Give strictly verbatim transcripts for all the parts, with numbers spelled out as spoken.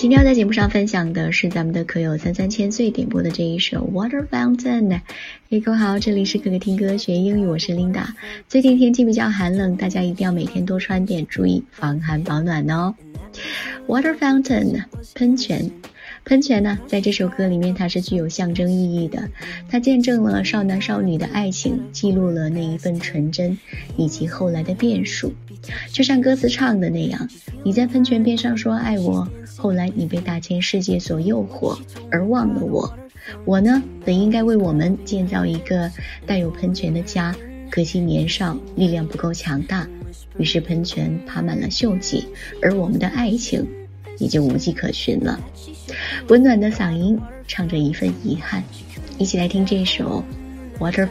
今天要在节目上分享的是咱们的可友三三千岁点播的这一首 Water Fountain。 嘿，各位好，这里是可可听歌学英语，我是 Linda。 最近天气比较寒冷，大家一定要每天多穿点，注意防寒保暖哦。 Water Fountain 喷泉，喷泉呢，在这首歌里面它是具有象征意义的，它见证了少男少女的爱情，记录了那一份纯真以及后来的变数。就像歌词唱的那样，你在喷泉边上说爱我，后来你被大千世界所诱惑而忘了我。我呢，本应该为我们建造一个带有喷泉的家，可惜年少力量不够强大，于是喷泉爬满了锈迹，而我们的爱情也就无迹可寻了。温暖的嗓音唱着一份遗憾，一起来听这首 Water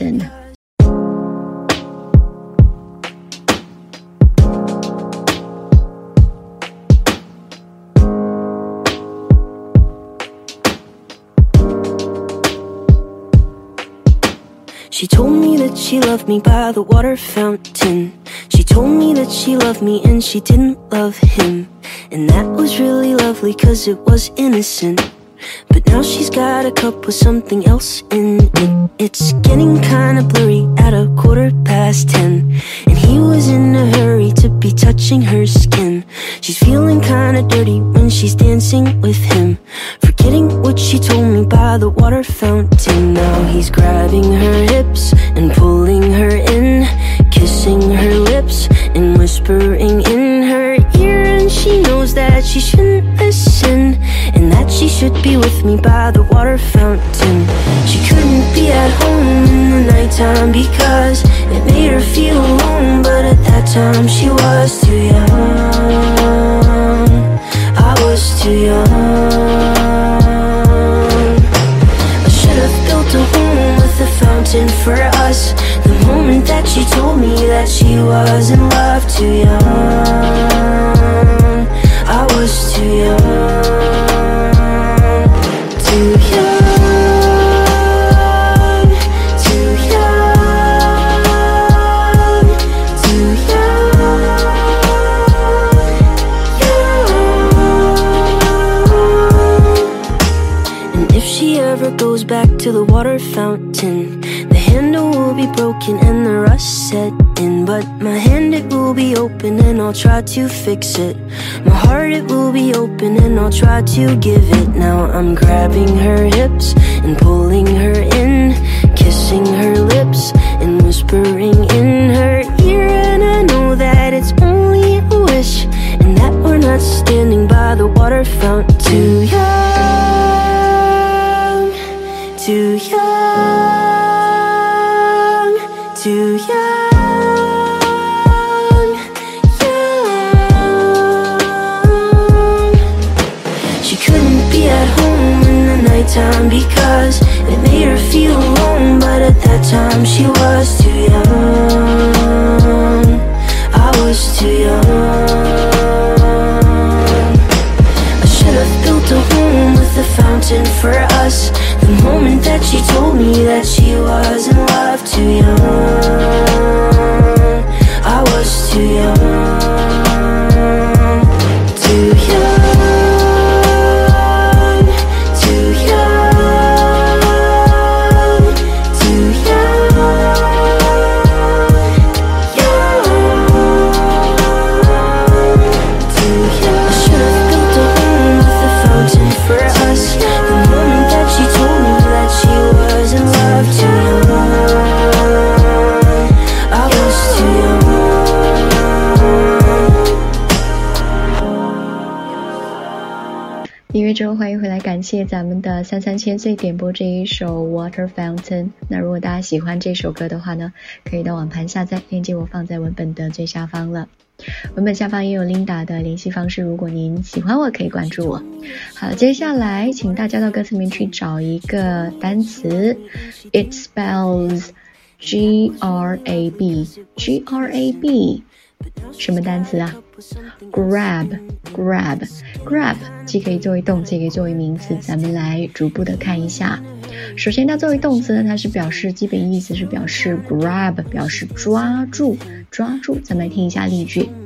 Fountain。She told me that she loved me by the water fountain. She told me that she loved me and she didn't love him. And that was really lovely cause it was innocent. But now she's got a cup with something else in it. It's getting kinda blurry at a quarter past ten. And he was in a hurry to be touching her skin. She's feeling kinda dirty when she's dancing with him, forgetting what she told me by the water fountain. Now he's grabbing her hips and pulling her in, kissing her lips and whispering in her ear. And she knows that she shouldn't listen, and that she should be with me by the water fountain. She couldn't be at home in the nighttime because it made her feel alone. But at that time she was too young, I was too young. I should have built a home with a fountain for us. The moment that she told me that she was in love, too young, I was too young, too young, too young, too young, young. And if she ever goes back to the water fountain, the handle will be broken and the rust set in. But my hand, it will be open and I'll try to fix it. My heart, it will be open and I'll try to give it. Now I'm grabbing her hips and pulling her in, kissing her lips and whispering in her ear. And I know that it's only a wish, and that we're not standing by the water fountain. Too young, too young, too young, young. She couldn't be at home in the nighttime because it made her feel alone. But at that time she was too young, I was too young. I should have built a home with a fountain for us. The moment that she told me that she was in love, too young, I was too young, too young, too young, too young, young, too young. I should have built a home with a fountain for us. The moment that she told me that she was in love, too young, I was too young. 音乐之后欢迎回来，感谢咱们的三三千岁点播这一首 Water Fountain。 那如果大家喜欢这首歌的话呢，可以到网盘下载，链接我放在文本的最下方了。文本下方也有 Linda 的联系方式，如果您喜欢我可以关注我。好，接下来请大家到歌词里面去找一个单词， It spells G R A B G R A B 什么单词啊？ Grab Grab Grab 既可以作为动词也可以作为名词，咱们来逐步的看一下。首先它作为动词呢，它是表示基本意思是表示 grab 表示抓住抓住。咱们来听一下例句。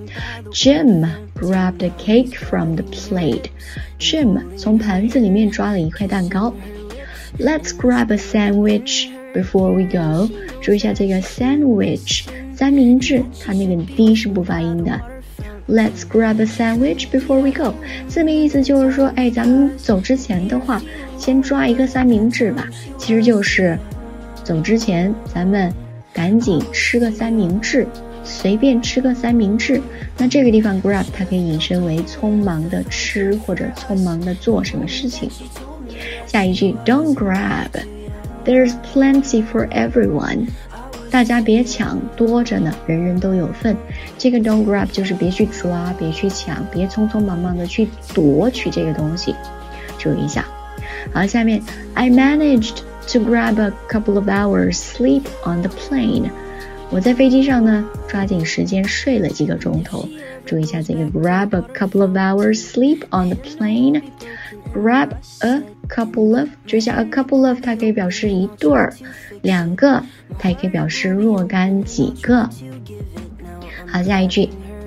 Jim grabbed a cake from the plate. Jim 从盘子里面抓了一块蛋糕。Let's grab a sandwich before we go. 注意一下这个 sandwich 三明治，它那个 d 是不发音的。Let's grab a sandwich before we go. 字面意思就是说，哎，咱们走之前的话，先抓一个三明治吧。其实就是走之前，咱们赶紧吃个三明治，随便吃个三明治。那这个地方 grab 它可以引申为匆忙的吃或者匆忙的做什么事情。下一句 Don't grab. There's plenty for everyone. 大家别抢，多着呢，人人都有份。这个 don't grab 就是别去抓，别去抢，别匆匆忙忙的去夺取这个东西，注意一下。好，下面 I managed to grab a couple of hours sleep on the plane. 我在飞机上呢，抓紧时间睡了几个钟头。注意一下这个 grab a couple of hours sleep on the plane. Grab a couple of, 注意一下 a couple of 它可以表示一对儿，两个，它也可以表示若干几个。好，下一句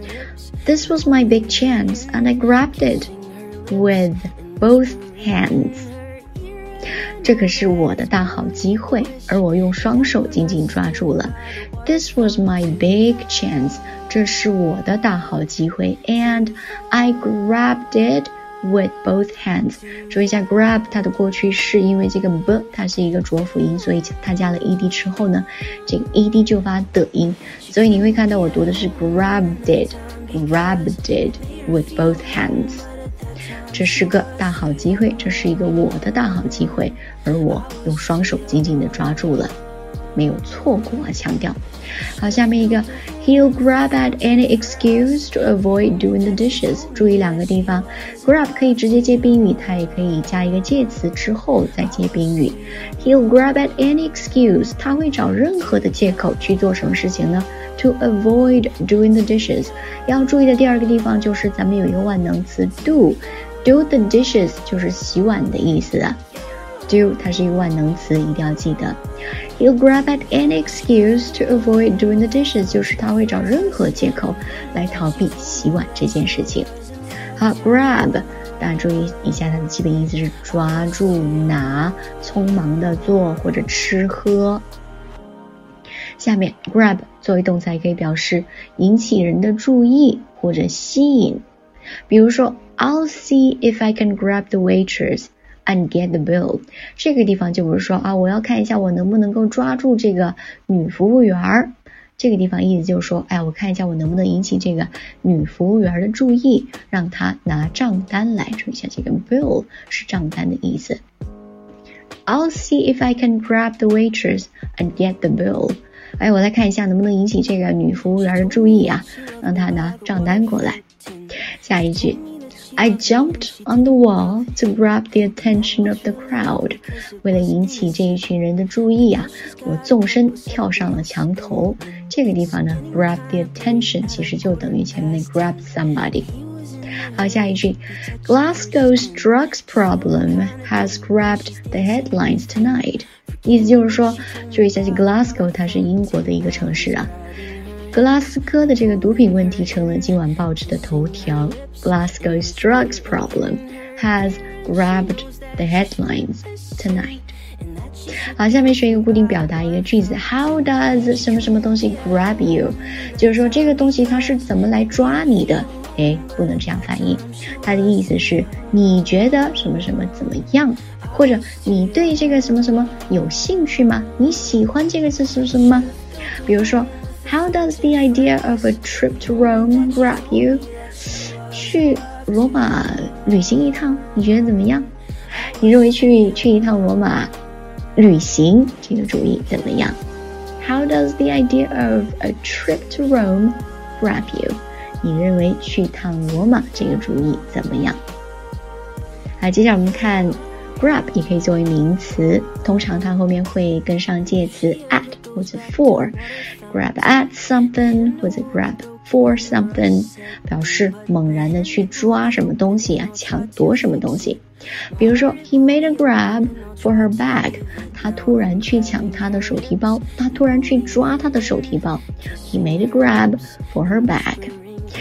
This was my big chance and I grabbed it with both hands. 这可是我的大好机会，而我用双手紧紧抓住了。This was my big chance. 这是我的大好机会 and I grabbed it with both hands. 注意一下 grab 它的过去式，因为这个 b 它是一个浊辅音，所以它加了 ed 之后呢，这个 ed 就发的音，所以你会看到我读的是 grabbed it, grabbed it with both hands. 这是个大好机会，这是一个我的大好机会，而我用双手紧紧地抓住了，没有错过啊，强调。好，下面一个 He'll grab at any excuse to avoid doing the dishes. 注意两个地方 grab 可以直接接宾语，它也可以加一个介词之后再接宾语。He'll grab at any excuse. 他会找任何的借口去做什么事情呢？ To avoid doing the dishes. 要注意的第二个地方就是咱们有一个万能词 do. Do the dishes 就是洗碗的意思啊。Do 它是一个万能词，一定要记得。He'll grab at any excuse to avoid doing the dishes. 就是他会找任何借口来逃避洗碗这件事情。好 grab 大家注意一下，它的基本意思是抓住、拿、匆忙的做或者吃喝。下面 grab 作为动词还可以表示引起人的注意或者吸引。比如说 I'll see if I can grab the waitress and get the bill. 这个地方就不是说啊，我要看一下我能不能够抓住这个女服务员。这个地方意思就是说，哎，我看一下我能不能引起这个女服务员的注意，让她拿账单来。注意一下，这个 bill 是账单的意思。I'll see if I can grab the waitress and get the bill. 哎，我来看一下能不能引起这个女服务员的注意啊，让她拿账单过来。下一句I jumped on the wall to grab the attention of the crowd. 为了引起这一群人的注意啊，我纵身跳上了墙头。这个地方呢 grab the attention 其实就等于前面的 grab somebody。好，下一句 Glasgow's drugs problem has grabbed the headlines tonight. 意思就是说，注意一下，这 Glasgow 它是英国的一个城市啊。格拉斯哥的这个毒品问题成了今晚报纸的头条。Glasgow's drugs problem has grabbed the headlines tonight. 好，下面是一个固定表达一个句子 How does 什么什么东西 grab you? 就是说这个东西它是怎么来抓你的？诶，不能这样翻译，它的意思是你觉得什么什么怎么样，或者你对这个什么什么有兴趣吗？你喜欢这个是什么什么吗？比如说How does the idea of a trip to Rome grab you? 去罗马旅行一趟，你觉得怎么样？你认为去去一趟罗马旅行这个主意怎么样？ How does the idea of a trip to Rome grab you? 你认为去趟罗马这个主意怎么样？好，接下来我们看 grab 也可以作为名词，通常它后面会跟上介词 at或者 for。 grab at something 或者 grab for something 表示猛然的去抓什么东西啊，抢夺什么东西。比如说 He made a grab for her bag. 他突然去抢她的手提包，他突然去抓她的手提包。He made a grab for her bag.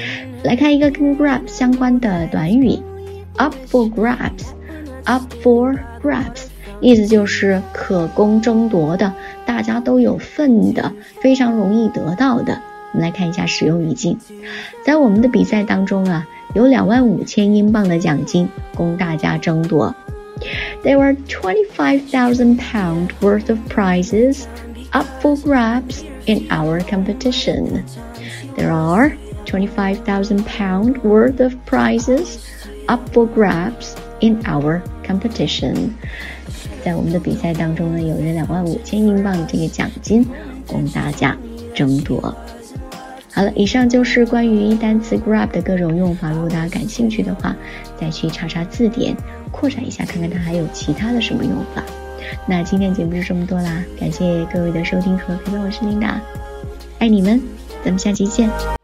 来看一个跟 grab 相关的短语 up for grabs up for grabs 意思就是可供争夺的，大家都有份的，非常容易得到的。我们来看一下使用语境。在我们的比赛当中啊，有两万五千英镑的奖金供大家争夺。There were twenty-five thousand pounds worth of prizes up for grabs in our competition. There are twenty-five thousand pounds worth of prizes up for grabs in our competition. 在我们的比赛当中呢，有着两万五千英镑的这个奖金供大家争夺。好了，以上就是关于单词 grab 的各种用法，如果大家感兴趣的话，再去查查字典，扩展一下，看看它还有其他的什么用法。那今天节目就这么多啦，感谢各位的收听和陪伴，我是琳达，爱你们，咱们下期见。